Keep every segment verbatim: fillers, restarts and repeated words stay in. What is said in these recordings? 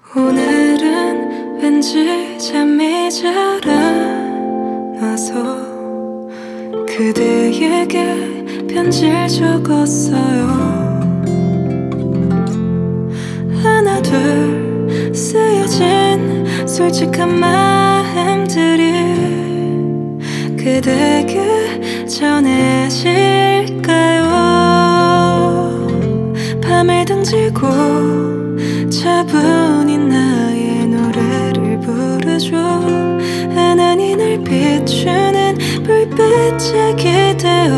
오늘은 왠지 잠이 잘 안 와서 그대에게 편지를 적었어요. 하나 둘 쓰여진 솔직한 마음들이 그대에게 전해질까요? 밤을 등지고 차분히 나의 노래를 부르죠. 하나니 날 비추는 불빛에 기대어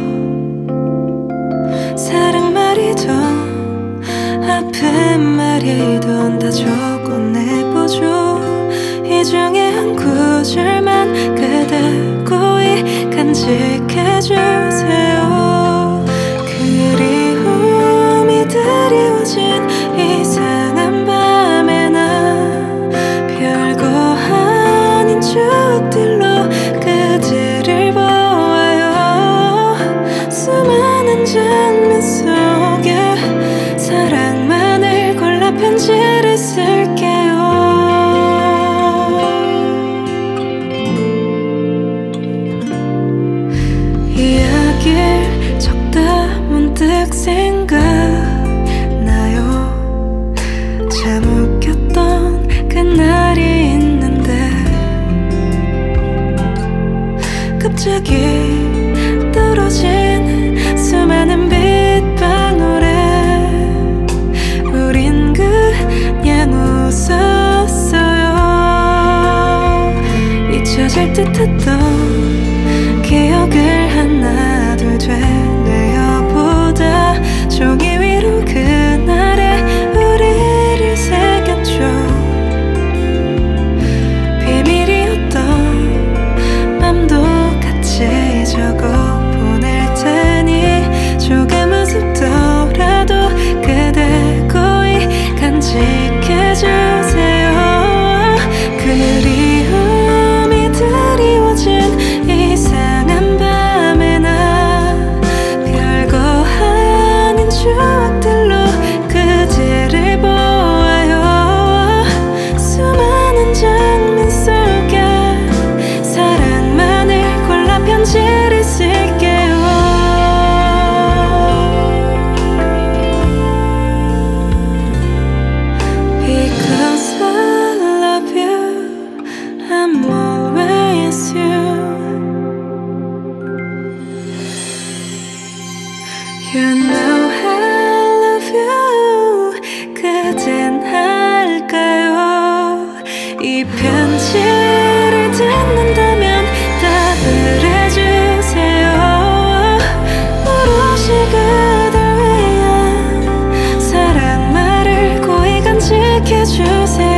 사랑 말이던 아픈 말이던 다 적어내보죠. 이 중에 한 구절만 그대 고이 간직해주세요. 그리움이 드리워진 이상한 밤에 나 별거 아닌 추억들로 그대를 보아요. 수많은 장면 속에 사랑만을 골라 편지를 쓸게요. 이야기를 적다 문득 생각나요. 참 웃겼던 그날이 있는데 갑자기 떨어진 수많은 빗방울에 우린 그냥 웃었어요. 잊혀질 듯했던 기억을 하나 둘 되뇌어보다 종이 위로 그날의 우리를 새겼죠. 비밀이었던 맘도 같이 적어 보낼 테니 조금 우습더라도 그대 고이 간직해주세요. 그리움이 드리워진 이상한 밤에 나 별거 아닌 추억들로 그대를 보아요. 수많은 장면 속에 사랑만을 골라 편지를 쓸게요. Because I love you, I'm always you. You know I love you. 그댄 할까요? 이 편지를 듣는다면 답을 해주세요. 오롯이 그댈 위한 사랑 말을 고이 간직해주세요.